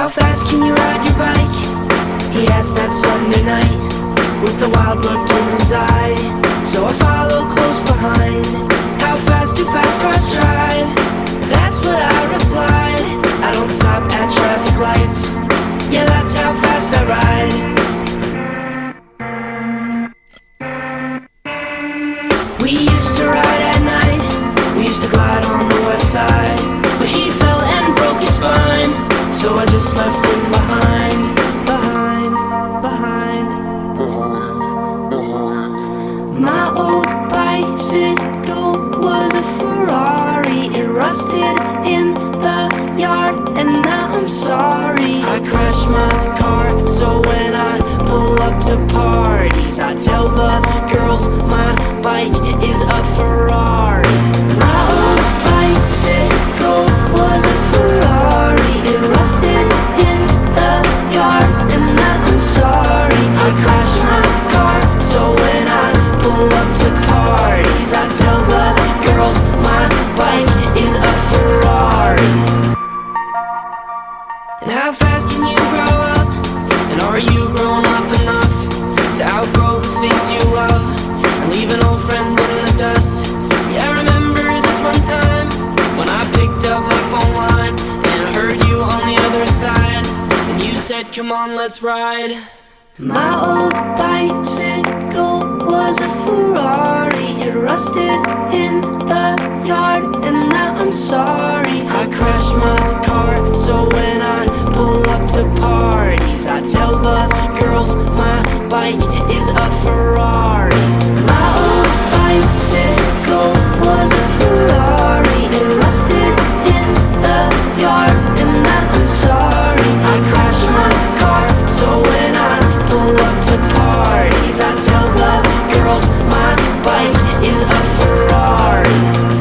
How fast can you ride your bike? He asked that Sunday night, with a wild look in his eye. So I followed close behind. How fast do fast cars drive? That's what I replied. I don't stop at traffic lights. Yeah, that's how fast I ride. We used to ride at night. We used to glide on the west side. But he fell and broke his spine, so I just left him behind. My old bicycle was a Ferrari. It rusted in the yard and now I'm sorry. I crashed my car, so when I pull up to parties I tell the girls my bike is a Ferrari. My old bicycle was a Ferrari. It rusted in the yard and now I'm sorry. I crashed my car, so when I pull up to parties I tell the girls my bike is a Ferrari. And how fast can you grow up? And are you grown up enough to outgrow the things you love and leave an old friend in the dust? Yeah, I remember this one time when I picked up my phone line and I heard you on the other side, and you said, come on, let's ride. My old bicycle was a Ferrari. It rusted in the yard and now I'm sorry. I crashed my car, so when I pull up to parties I tell the girls my bike is a Ferrari. My old bicycle was a Ferrari. It rusted in the yard and now I'm sorry. I crashed my car, so when I pull up to parties I tell the girls my bike is a Ferrari.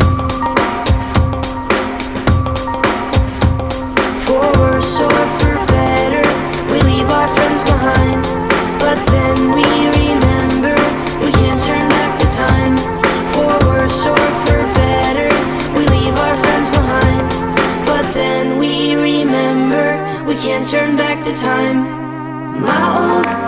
For worse or for better, we leave our friends behind, but then we remember we can't turn back the time. For worse or for better, we leave our friends behind, but then we remember we can't turn back the time. My old